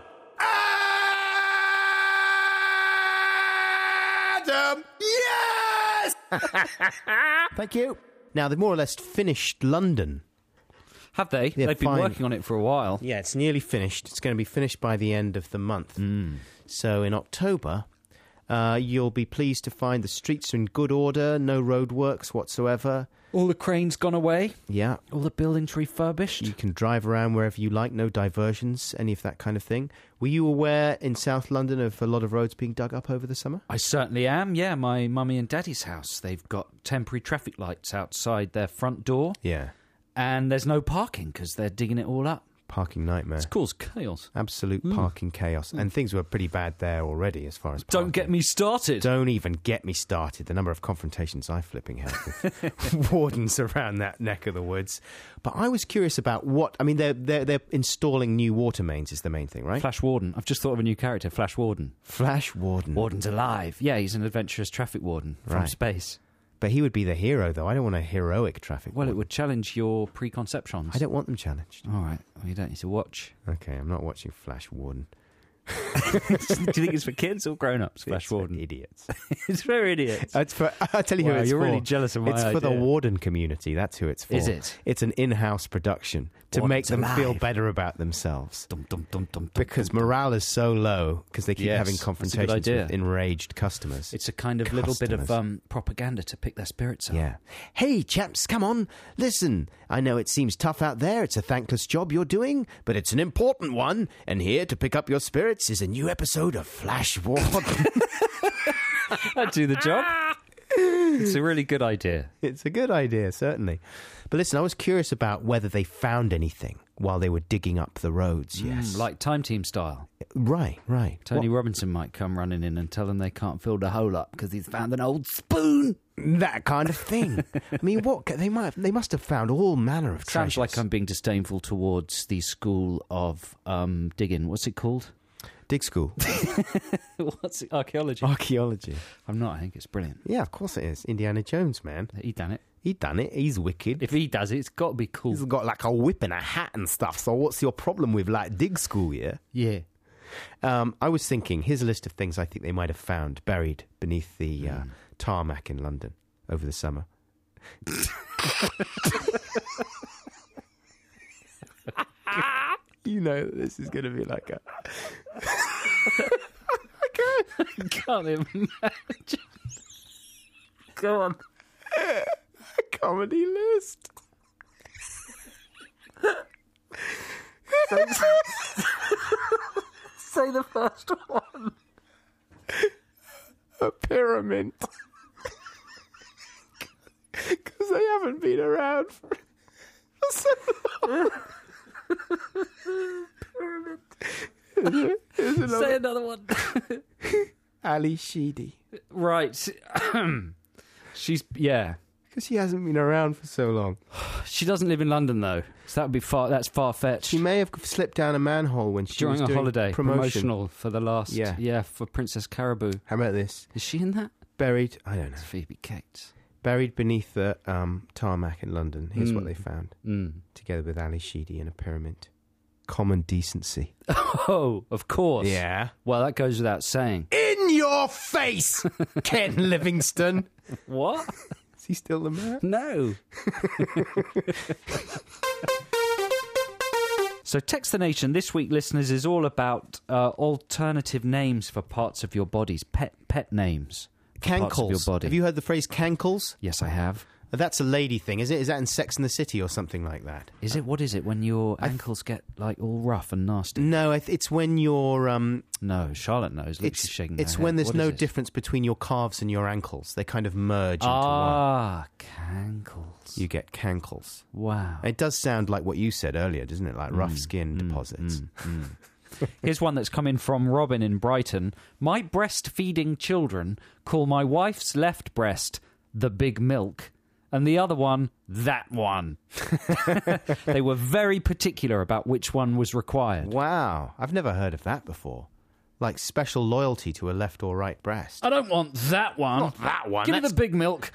Adam! Yes! Thank you. Now, they've more or less finished London. Have they? Yeah, They've been fine. working on it for a while. Yeah, it's nearly finished. It's going to be finished by the end of the month. Mm. So in October, uh, you'll be pleased to find the streets are in good order, no roadworks whatsoever. All the cranes gone away. Yeah. All the buildings refurbished. You can drive around wherever you like, no diversions, any of that kind of thing. Were you aware in South London of a lot of roads being dug up over the summer? I certainly am, yeah. My mummy and daddy's house, they've got temporary traffic lights outside their front door. Yeah. And there's no parking because they're digging it all up. Parking nightmare. It's caused chaos. Absolute Mm. parking chaos. Mm. And things were pretty bad there already as far as parking. Don't get me started. Don't even get me started. The number of confrontations I flipping had with wardens around that neck of the woods. But I was curious about what... I mean, they're, they're, they're installing new water mains is the main thing, right? Flash Warden. I've just thought of a new character, Flash Warden. Flash Warden. Warden's alive. Yeah, he's an adventurous traffic warden from Right. space. But he would be the hero, though. I don't want a heroic traffic Well, warden. it would challenge your preconceptions. I don't want them challenged. All right. Well, you don't need to watch. Okay, I'm not watching Flash Warden. Do you think it's for kids or grown-ups, Flash It's Warden? For idiots. It's for idiots. It's for, I'll tell you Wow, who it's you're for. really jealous of my It's for the idea. Warden community. That's who it's for. Is it? It's an in-house production to Warden's make them alive. feel better about themselves. Dum, dum, dum, dum, Because dum, dum. morale is so low because they keep Yes, having that's a good confrontations idea. with enraged customers. It's a kind of little bit of Customers. um, propaganda to pick their spirits up. Yeah. Hey, chaps, come on. Listen, I know it seems tough out there. It's a thankless job you're doing, but it's an important one. And here to pick up your spirits is a new episode of Flash Warden. That'd do the job. It's a really good idea. It's a good idea, certainly. But listen, I was curious about whether they found anything while they were digging up the roads, yes. Mm, like Time Team style. Right, right. Tony What- Robinson might come running in and tell them they can't fill the hole up because he's found an old spoon. That kind of thing. I mean, what they might have, they must have found all manner of treasures. Sounds like I'm being disdainful towards the school of um, digging. What's it called? Dig school. What's it? Archaeology. Archaeology. I'm not. I think it's brilliant. Yeah, of course it is. Indiana Jones, man. He done it. He done it. He's wicked. If he does it, it's got to be cool. He's got like a whip and a hat and stuff. So what's your problem with like dig school, yeah? Yeah. Um, I was thinking, here's a list of things I think they might have found buried beneath the uh, Mm. tarmac in London over the summer. You know this is going to be like a... I can't imagine. Go on. a comedy list. Say the first one. A pyramid. Because they haven't been around for, for so long. Pyramid. Here's another. Say another one. Ali Sheedy. Right. She's, yeah. Because she hasn't been around for so long. She doesn't live in London, though. So that would be far, that's far-fetched. She may have slipped down a manhole when she During was a doing holiday, promotion. promotional for the last, Yeah. yeah, for Princess Caribou. How about this? Is she in that? Buried, I don't know. It's Phoebe Cates. Buried beneath the um, tarmac in London. Here's Mm. what they found. Mm. Together with Ali Sheedy in a pyramid. Common decency. Oh, of course. Yeah. Well, that goes without saying. In your face, Ken Livingstone. What? Is he still the man? No. So Text the Nation this week, listeners, is all about uh, alternative names for parts of your bodies, pet pet names. for Parts of your Cankles. body. Have you heard the phrase cankles? Yes, I have. That's a lady thing, is it? Is that in Sex and the City or something like that? Is it? What is it when your I th- ankles get like all rough and nasty? No, I th- it's when you're... Um, no, Charlotte knows. Look, it's she's shaking it's her when head. there's What no is it? difference between your calves and your ankles. They kind of merge into Ah, cankles. one. You get cankles. Wow. It does sound like what you said earlier, doesn't it? Like rough Mm, skin mm, deposits. mm, mm. Here's one that's come in from Robin in Brighton. My breastfeeding children call my wife's left breast the big milk, and the other one, that one. They were very particular about which one was required. Wow, I've never heard of that before. Like special loyalty to a left or right breast. I don't want that one. Not that one. Give me That's- the big milk.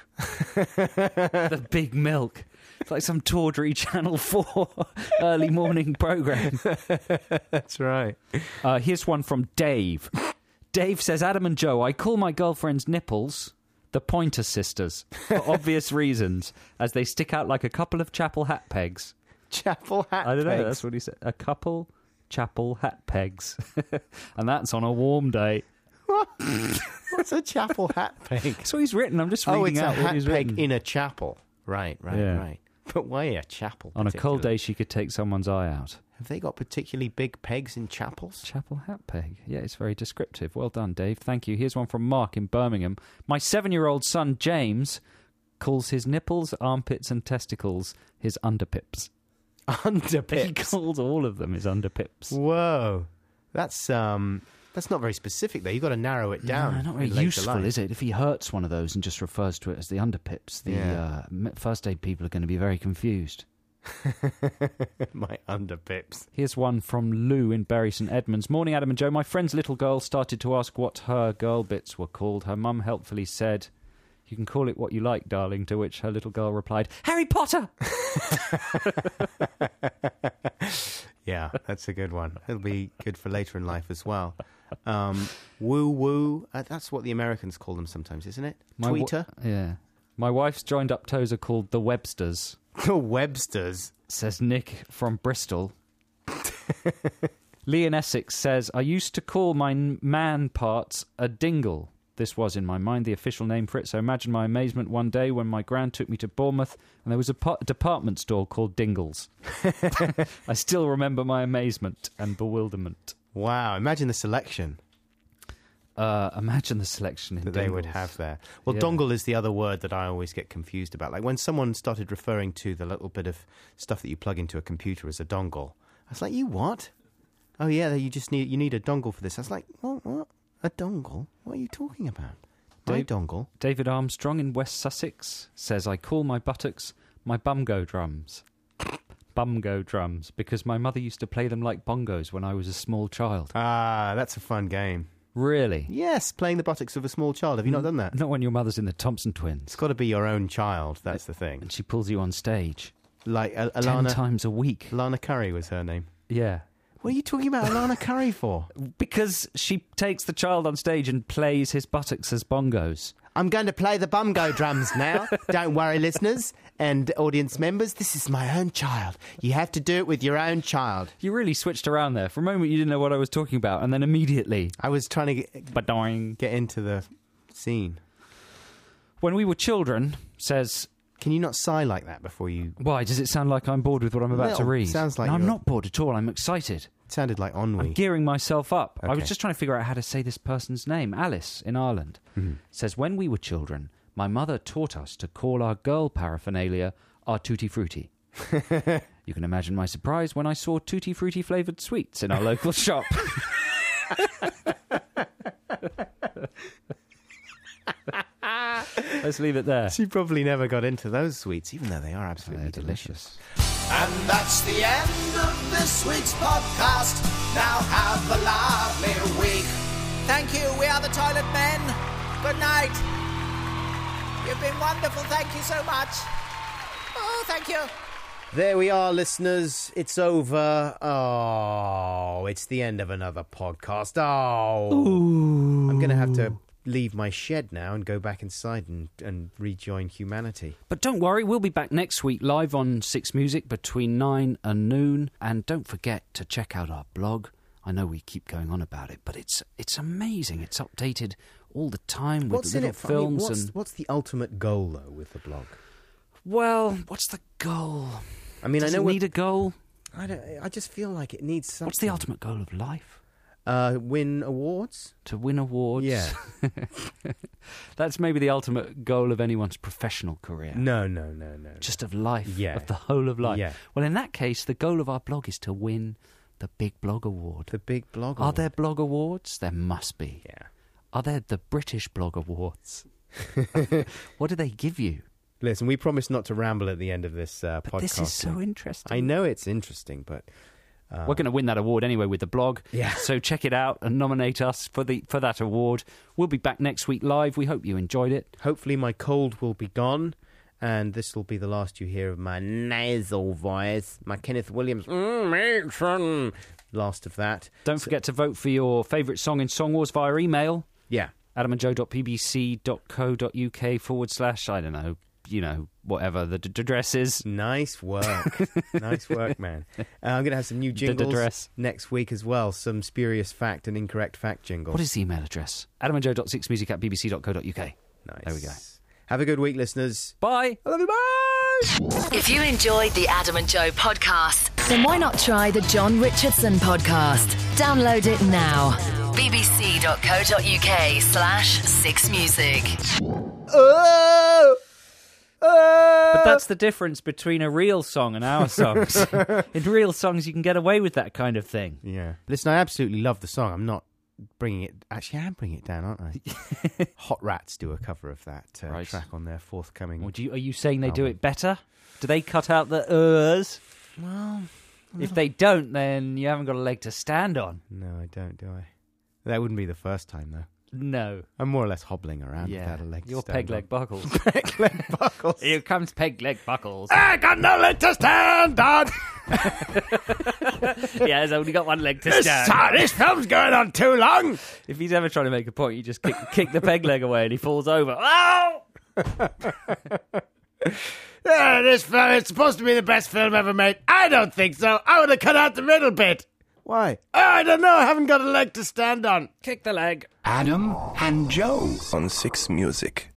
The big milk. It's like some tawdry Channel four early morning programme. That's right. Uh, here's one from Dave. Dave says, Adam and Joe, I call my girlfriend's nipples the Pointer Sisters for obvious reasons, as they stick out like a couple of chapel hat pegs. Chapel hat I don't know, pegs. that's what he said. A couple chapel hat pegs. And that's on a warm day. What? What's a chapel hat peg? That's what he's written. I'm just Oh, reading it's out a what hat he's peg written. in a chapel. Right, right, Yeah. right. But why a chapel? On a cold particularly? day, she could take someone's eye out. Have they got particularly big pegs in chapels? Chapel hat peg. Yeah, it's very descriptive. Well done, Dave. Thank you. Here's one from Mark in Birmingham. My seven-year-old son, James, calls his nipples, armpits and testicles his underpips. Underpips? He calls all of them his underpips. Whoa. That's, um... That's not very specific, though. You've got to narrow it down. No, not very in later useful, life. is it? If he hurts one of those and just refers to it as the underpips, the Yeah. uh, me- first aid people are going to be very confused. My underpips. Here's one from Lou in Bury St Edmunds. Morning, Adam and Joe. My friend's little girl started to ask what her girl bits were called. Her mum helpfully said, you can call it what you like, darling, to which her little girl replied, Harry Potter! Yeah, that's a good one. It'll be good for later in life as well. Um, woo woo. Uh, that's what the Americans call them sometimes, isn't it? My wa- Tweeter. yeah. My wife's joined up toes are called the Websters, The Websters. says Nick from Bristol. Lee in Essex says, I used to call my n- man parts a dingle. This was, in my mind, the official name for it, so imagine my amazement one day when my gran took me to Bournemouth and there was a pa- department store called Dingles. I still remember my amazement and bewilderment. Wow, imagine the selection Uh, imagine the selection in that they would Dingles. have there. Well, Yeah. dongle is the other word that I always get confused about. Like when someone started referring to the little bit of stuff that you plug into a computer as a dongle, I was like, you what? Oh, yeah, you just need you need a dongle for this. I was like, what? What? A dongle? What are you talking about? My Dave- dongle? David Armstrong in West Sussex says, I call my buttocks my bumgo drums. Bumgo drums, because my mother used to play them like bongos when I was a small child. Ah, that's a fun game. Really? Yes, playing the buttocks of a small child. Have you not done that? Not when your mother's in the Thompson It's Twins. got to be your own child. That's the thing. And she pulls you on stage. Like uh, Ten Alana, times a week. Alana Curry was her name. Yeah. What are you talking about Alana Curry for? Because she takes the child on stage and plays his buttocks as bongos. I'm going to play the bumgo drums now. Don't worry, listeners and audience members. This is my own child. You have to do it with your own child. You really switched around there. For a moment, you didn't know what I was talking about, and then immediately, I was trying to get, badoing. get into the scene. When we were children, says, Can you not sigh like that before you... why does it sound like I'm bored with what I'm about to Well, read? sounds like no, I'm you're- not bored at all. I'm excited. It sounded like ennui. I'm gearing myself up. I was Okay. just trying to figure out how to say this person's name. Alice in Ireland Mm-hmm. says, when we were children, my mother taught us to call our girl paraphernalia our tutti frutti. You can imagine my surprise when I saw tutti frutti flavoured sweets in our local shop. Let's leave it there. She probably never got into those sweets, even though they are absolutely They're delicious. And that's the end of this week's podcast. Now have a lovely week. Thank you. We are the Toilet Men. Good night. You've been wonderful. Thank you so much. Oh, thank you. There we are, listeners. It's over. Oh, it's the end of another podcast. Oh. I'm going to have to leave my shed now and go back inside and, and rejoin humanity. But don't worry, we'll be back next week live on Six Music between nine and noon. And don't forget to check out our blog. I know we keep going on about it, but it's it's amazing. It's updated all the time with What's in little it for, I mean, films what's, and what's the ultimate goal, though, with the blog? Well, what's the goal? I mean, Does I know it what- need a goal? I don't. I just feel like it needs something. What's the ultimate goal of life? Uh, win awards. To win awards? Yeah. That's maybe the ultimate goal of anyone's professional career. No, no, no, no. Just of life. Yeah. Of the whole of life. Yeah. Well, in that case, the goal of our blog is to win the Big Blog Award. The Big Blog Are Award. there blog awards? There must be. Yeah. Are there the British Blog Awards? What do they give you? Listen, we promised not to ramble at the end of this uh, But podcast. this is so interesting. I know it's interesting, but uh, We're going to win that award anyway with the blog. Yeah. So check it out and nominate us for the for that award. We'll be back next week live. We hope you enjoyed it. hopefully my cold will be gone, and this will be the last you hear of my nasal voice, my Kenneth Williams. Mm, Mason. Last of that. Don't forget to vote for your favourite song in Song Wars via email. Yeah. adamandjoe.pbc.co.uk forward slash, I don't know, you know, whatever the d- address is. Nice work. Nice work, man. Uh, I'm going to have some new The jingles address. next week as well. Some spurious fact and incorrect fact jingles. What is the email address? adamandjoe.sixmusic at bbc.co.uk. Nice. There we go. Have a good week, listeners. Bye. I love you. Bye. If you enjoyed the Adam and Joe podcast, then why not try the John Richardson podcast? Download it now. bbc.co.uk slash six music. Oh! But that's the difference between a real song and our songs. In real songs, you can get away with that kind of thing. Yeah. Listen, I absolutely love the song. I'm not bringing it... Actually, I am bringing it down, aren't I? Hot Rats do a cover of that uh, Right. track on their forthcoming... Well, do you, are you saying they do album. it better? Do they cut out the uhs? Well... If they don't, then you haven't got a leg to stand on. No, I don't, do I? That wouldn't be the first time, though. No. I'm more or less hobbling around Yeah. without a leg to Your stand peg on. leg buckles. Peg leg buckles. Here comes peg leg buckles. I got no leg to stand on! Yeah, he's only got one leg to This, stand. this film's going on too long! If he's ever trying to make a point, you just kick, kick the peg leg away and he falls over. Oh! Yeah, this film is supposed to be the best film ever made. I don't think so. I would have cut out the middle bit. Why? I don't know. I haven't got a leg to stand on. Kick the leg. Adam and Joe on Six Music.